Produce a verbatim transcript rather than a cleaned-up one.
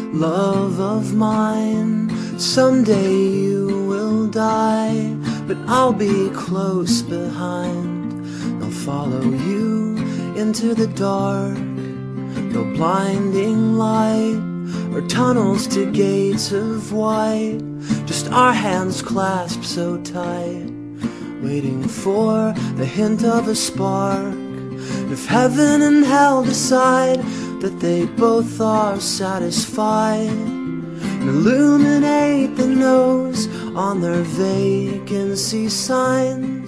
love of mine. Someday you will die, but I'll be close behind. They'll follow you into the dark, no blinding light or tunnels to gates of white, just our hands clasped so tight, waiting for the hint of a spark. And if heaven and hell decide that they both are satisfied, and illuminate the nose on their vacancy sign,